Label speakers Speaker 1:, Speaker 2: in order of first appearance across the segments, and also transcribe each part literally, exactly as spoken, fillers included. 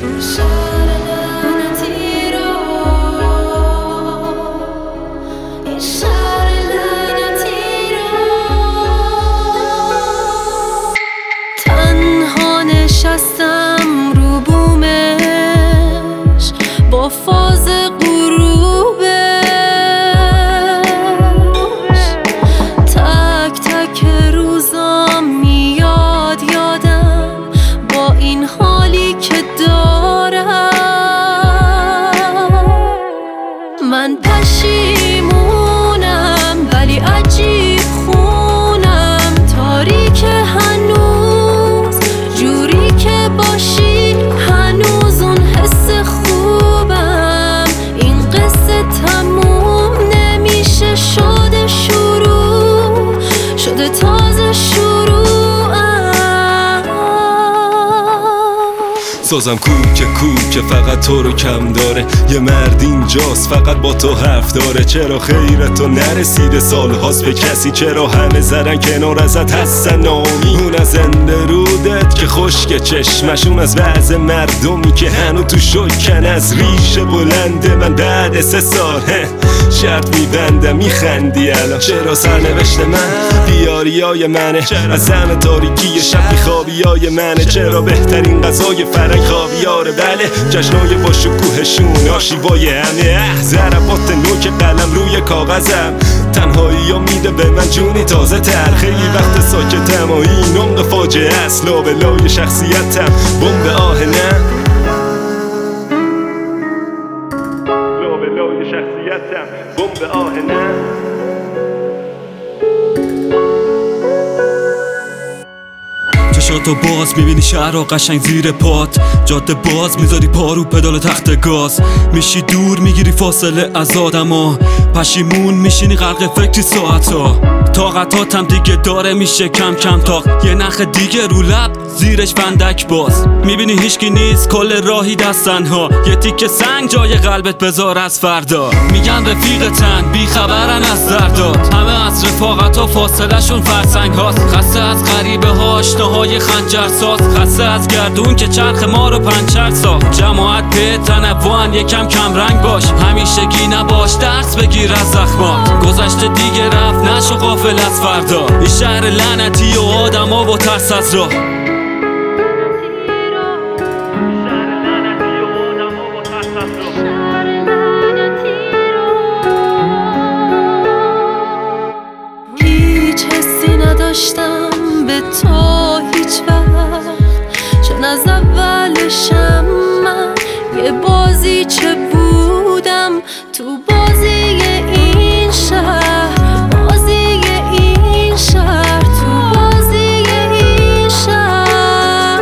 Speaker 1: تنها نشستم رو بومش با فاز غروبش، تک تک روزام میاد یادم با این حالی که دارم. من پشیمونم ولی عجیب خونم، تاریک هنوز جوری که باشی، هنوز اون حس خوبم. این قصه تموم نمیشه، شده شروع، شده تازه شروعم.
Speaker 2: سازم کوکه کوکه فقط تو رو کم داره، یه مرد اینجاست فقط با تو حرف داره. چرا خیر تو نرسیده سال هاست به کسی، چرا همه زدن کنار ازت هستن نامی. اون از زنده رودت که خشک چشمش، اون از بعض مردمی که هنو تو شکن از ریشه بلنده. من بعد سه سال شرط میبندم میخندی الان، چرا سرنوشت من بیاریای منه، از زم تاریکی شب بیخوابیای منه. چرا بهترین غذای فرنگ خاویاره، بله جشنای با شکوهشون آشیبای همه. ضربات نوک قلم روی کاغذم، تنهایی ها میده به من جونی تازه تر. خیلی وقت ساکتم و این عمق فاجعه است، لابلای شخصیتم بمب آهنم، لابلای شخصیتم بمب آهنم.
Speaker 3: چشاتو باز میبینی شهر رو قشنگ زیر پات، جاده باز میذاری پارو پدال تخت گاز. میشی دور میگیری فاصله از آدما، پشیمون میشینی غرق فکری ساعتا. طاقتاتم دیگه داره میشه کم کم تاق، یه نخ دیگه رو لب زیرش بندک باز. میبینی هیچکی نیست کل راهی دستنها، یه تیکه سنگ جای قلبت بذار از فردا. میگن رفیقتن بیخبرن از دردات، همه از رفاقتا فاصله شون فرسنگ هاست. خسته از غریبه ها آشناهای خنجر ساز، خسته از گردون که چرخ ما رو پنچر ساخت. جماعت به تنوعن یکم کم رنگ باش، همیشگی نباش درس بگیر از زخمات. گذشته دیگه رفت نشو غافل از فردا، این شهر لعنتی و آدما و ترس از راه.
Speaker 1: هیچ حسی نداشتم به تو هیچ وقت، چون از اولشم من یه بازی چه بودم تو بازی این شهر، بازی این شهر، تو بازی این شهر.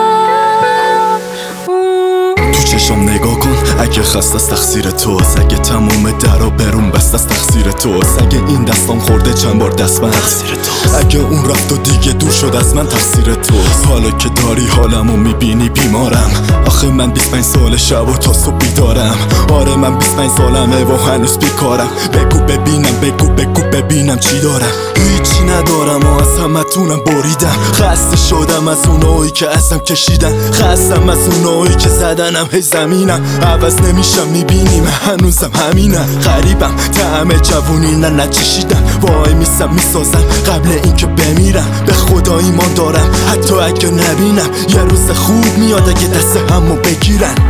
Speaker 4: تو چشم نگاه کن اگه خست از تقصیر توست، اگه تموم درا برون بست از تقصیر توست، اگه این دستام خورده چند بار دست من تقصیر توست، اگه اون رفت و دیگه دور شد از من تقصیر توست. حالا که داری حالمو میبینی بیمارم، آخه من بیست و پنج سال شب و تا صبح بیدارم. آره من بیست و پنج سالمه و هنوز بیکارم. بگو ببینم بگو بگو ببینم چی دارم، هیچی ندارم و از همتونم بریدم. خسته شدم از اونایی که ازم کشیدن، خستم از اونایی که زدنم هی زمینم. عوض نمیشم میبینی من هنوزم همینم، غریبم طعم جوونی نه نچشیدم. وای میسم میسازم قبل اینکه بمیرم، به خدا ایمان دارم حتی اگه نبینم یه روز خوب میاد اگه دست همو بگیرن.